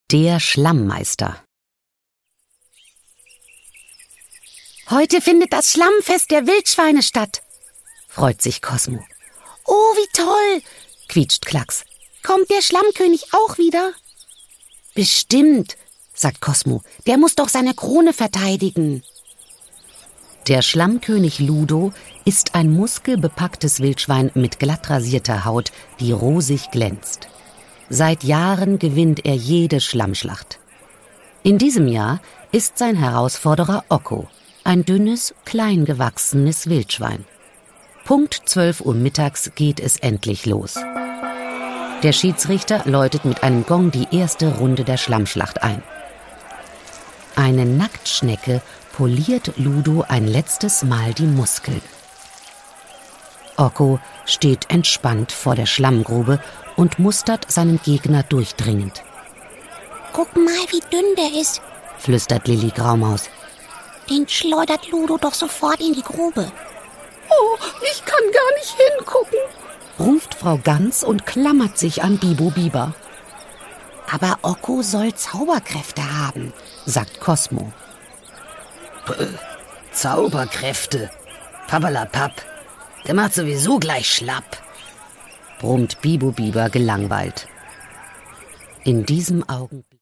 Der Schlammmeister. Heute findet das Schlammfest der Wildschweine statt, freut sich Cosmo. Oh, wie toll, quietscht Klacks. Kommt der Schlammkönig auch wieder? Bestimmt, sagt Cosmo. Der muss doch seine Krone verteidigen. Der Schlammkönig Ludo ist ein muskelbepacktes Wildschwein mit glatt rasierter Haut, die rosig glänzt. Seit Jahren gewinnt er jede Schlammschlacht. In diesem Jahr ist sein Herausforderer Okko, ein dünnes, kleingewachsenes Wildschwein. Punkt 12 Uhr mittags geht es endlich los. Der Schiedsrichter läutet mit einem Gong die erste Runde der Schlammschlacht ein. Eine Nacktschnecke poliert Ludo ein letztes Mal die Muskeln. Okko steht entspannt vor der Schlammgrube und mustert seinen Gegner durchdringend. Guck mal, wie dünn der ist, flüstert Lilli Graumaus. Den schleudert Ludo doch sofort in die Grube. Oh, ich kann gar nicht hingucken, ruft Frau Gans und klammert sich an Bibo Biber. Aber Okko soll Zauberkräfte haben, sagt Cosmo. Zauberkräfte? Pappalapapp. Der macht sowieso gleich schlapp, brummt Bibo Biber gelangweilt. In diesem Augenblick